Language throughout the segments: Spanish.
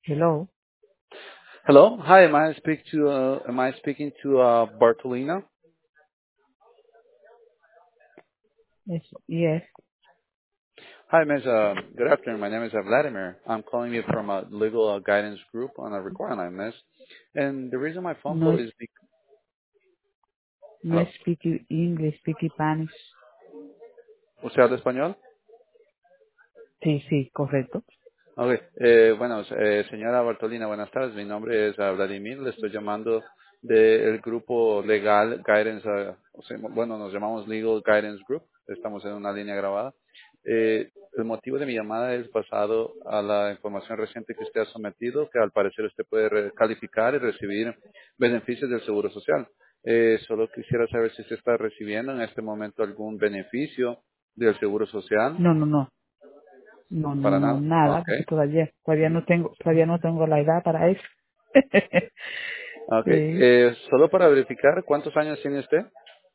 Hello. Hello. Hi. Am I speaking to Bartolina? Yes. Hi, Ms. Good afternoon. My name is Vladimir. I'm calling you from a legal guidance group on a recording line, Miss. And the reason my phone No, call is no hello. speak English, speak Spanish. ¿Usted habla español? Sí, sí, correcto. Okay. Bueno, señora Bartolina, buenas tardes. Mi nombre es Vladimir. Le estoy llamando del grupo Legal Guidance. Bueno, nos llamamos Legal Guidance Group. Estamos en una línea grabada. El motivo de mi llamada es basado a la información reciente que usted ha sometido, que al parecer usted puede calificar y recibir beneficios del Seguro Social. Solo quisiera saber si usted está recibiendo en este momento algún beneficio del Seguro Social. No, no, no. No, no, Para no, nada. nada, Ok. porque todavía no tengo la edad para eso. Ok, Sí. solo para verificar, ¿cuántos años tiene usted?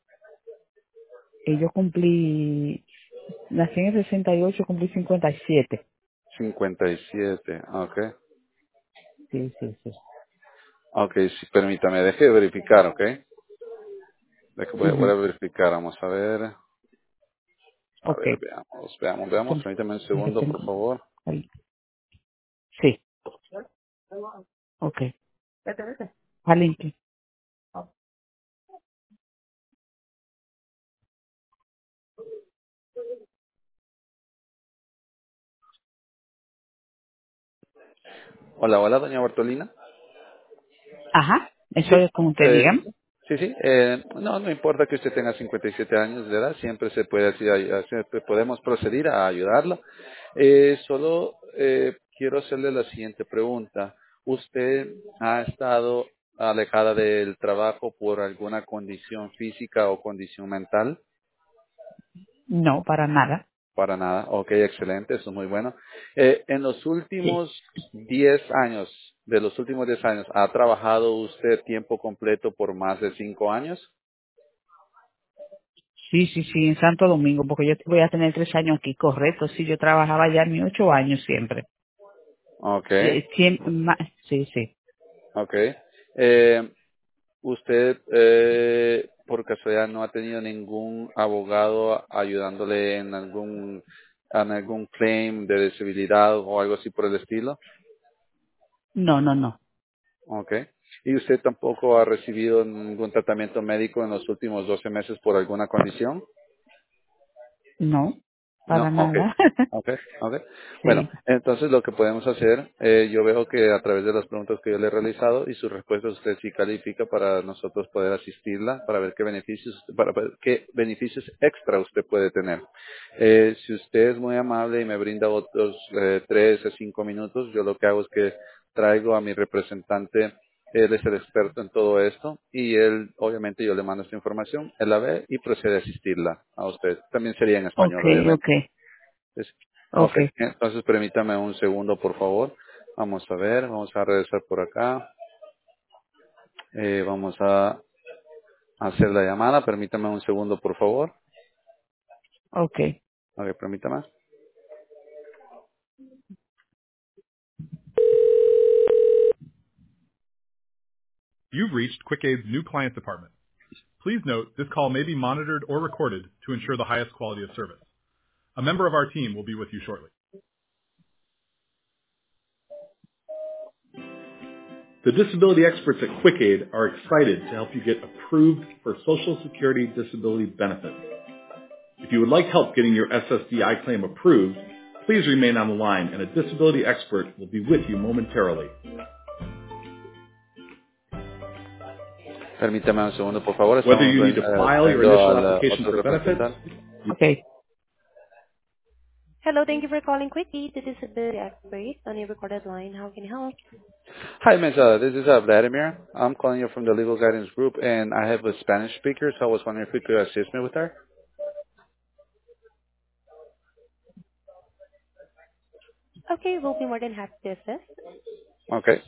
Y yo nací en el 68, cumplí 57. 57, ok. Sí, sí, sí. Ok, sí, permítame, deje de verificar, ok. Voy Ujú. a verificar, vamos a ver. Ok. Veamos, permítame un segundo, por favor. Sí, ok. Vete, vete. Valentín. Hola, hola, doña Bartolina. Ajá, eso Sí, es como usted diga. sí. No importa que usted tenga 57 años de edad, siempre se puede siempre podemos proceder a ayudarla. Solo quiero hacerle la siguiente pregunta. ¿Usted ha estado alejada del trabajo por alguna condición física o condición mental? No, para nada. Para nada. Ok, excelente, eso es muy bueno. En los Sí. últimos 10 años, de los últimos 10 años, ¿ha trabajado usted tiempo completo por más de 5 años? Sí, sí, sí, en Santo Domingo, porque yo voy a tener 3 años aquí, correcto. Sí, yo trabajaba ya en mis 8 años siempre. Ok, Sí, sí. ok. ¿Usted por casualidad no ha tenido ningún abogado ayudándole en algún claim de disabilidad o algo así por el estilo? No, no, no, Ok. ¿Y usted tampoco ha recibido ningún tratamiento médico en los últimos 12 meses por alguna condición? no, No, para ok, nada. ok. Bueno, Sí, entonces lo que podemos hacer, yo veo que a través de las preguntas que yo le he realizado y sus respuestas usted sí califica para nosotros poder asistirla, para ver para ver qué beneficios extra usted puede tener. Si usted es muy amable y me brinda otros 3 a 5 minutos, yo lo que hago es que traigo a mi representante. Él es el experto en todo esto y él, obviamente, yo le mando esta información, él la ve y procede a asistirla a usted. También sería en español, okay, obviamente. okay, Es- Ok, okay, entonces permítame un segundo, por favor. Vamos a ver, vamos a regresar por acá. Vamos a hacer la llamada. Permítame un segundo, por favor. okay, Ok, permítame. You've reached QuickAid's new client department. Please note this call may be monitored or recorded to ensure the highest quality of service. A member of our team will be with you shortly. The disability experts at QuickAid are excited to help you get approved for Social Security disability benefits. If you would like help getting your SSDI claim approved, please remain on the line and a disability expert will be with you momentarily. Permítame un segundo, por favor. Whether Estamos you need to file your trayendo initial al application otro for benefits, representante. okay, Hello, thank you for calling Quickie. This is the expert on your recorded line. How can I help? Hi, Ms. This is Vladimir. I'm calling you from the Legal Guidance Group, and I have a Spanish speaker, so I was wondering if you could assist me with her. Okay, we'll be more than happy to assist. Okay.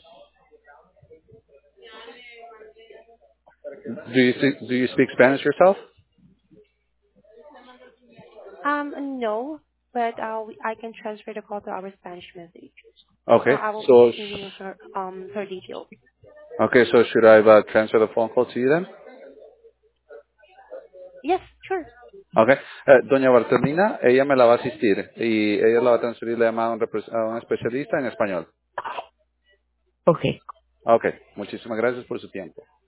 Do you speak Spanish yourself? No, but I can transfer the call to our Spanish message. Okay. I will So, be giving her details. okay. So should I transfer the phone call to you then? Yes, sure. Okay. Doña Bartolina, ella me la va a asistir y ella la va a transferir la llamada a un especialista en español. Ok. Okay. Muchísimas gracias por su tiempo.